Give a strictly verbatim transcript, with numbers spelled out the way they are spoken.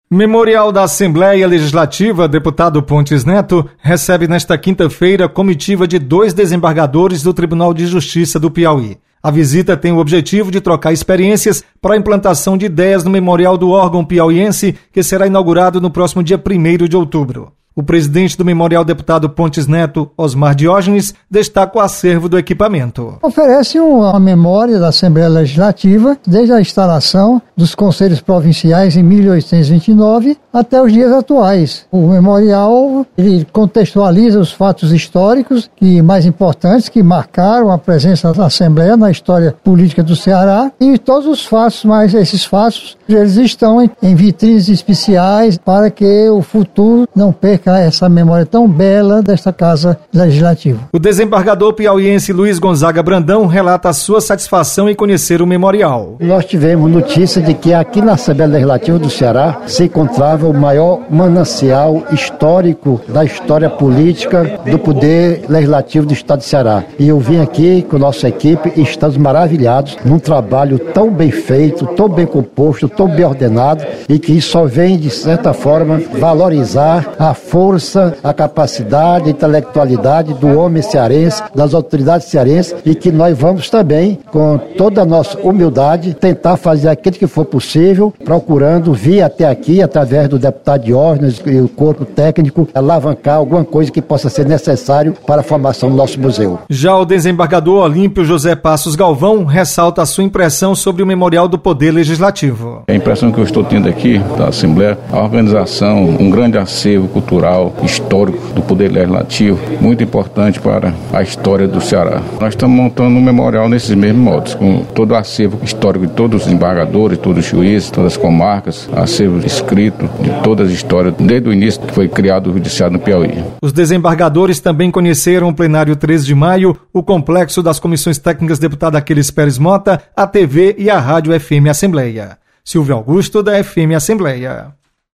Memorial da Assembleia Legislativa, deputado Pontes Neto, recebe nesta quinta-feira comitiva de dois desembargadores do Tribunal de Justiça do Piauí. A visita tem o objetivo de trocar experiências para a implantação de ideias no memorial do órgão piauiense, que será inaugurado no próximo dia primeiro de outubro. O presidente do Memorial, deputado Pontes Neto, Osmar Diógenes, destaca o acervo do equipamento. Oferece uma memória da Assembleia Legislativa desde a instalação dos Conselhos Provinciais em mil oitocentos e vinte e nove até os dias atuais. O memorial ele contextualiza os fatos históricos que mais importantes que marcaram a presença da Assembleia na história política do Ceará e todos os fatos, mas esses fatos eles estão em, em vitrines especiais para que o futuro não perca essa memória tão bela desta Casa Legislativa. O desembargador piauiense Luiz Gonzaga Brandão relata a sua satisfação em conhecer o memorial. Nós tivemos notícia de que aqui na Assembleia Legislativa do Ceará se encontrava o maior manancial histórico da história política do Poder Legislativo do Estado de Ceará. E eu vim aqui com a nossa equipe e estamos maravilhados num trabalho tão bem feito, tão bem composto, tão bem ordenado e que só vem, de certa forma, valorizar a força, a capacidade, a intelectualidade do homem cearense, das autoridades cearenses e que nós vamos também, com toda a nossa humildade, tentar fazer aquilo que for possível, procurando vir até aqui, através do deputado Diógenes e o corpo técnico, alavancar alguma coisa que possa ser necessário para a formação do nosso museu. Já o desembargador Olímpio José Passos Galvão ressalta a sua impressão sobre o Memorial do Poder Legislativo. A impressão que eu estou tendo aqui da Assembleia, a organização, um grande acervo cultural, histórico do Poder Legislativo, muito importante para a história do Ceará. Nós estamos montando um memorial nesses mesmos modos, com todo o acervo histórico de todos os desembargadores, todos os juízes, todas as comarcas, acervo escrito de todas as histórias, desde o início que foi criado o Judiciário no Piauí. Os desembargadores também conheceram o plenário treze de maio, o complexo das comissões técnicas deputado Aquiles Pérez Mota, a T V e a Rádio F M Assembleia. Silvio Augusto, da F M Assembleia.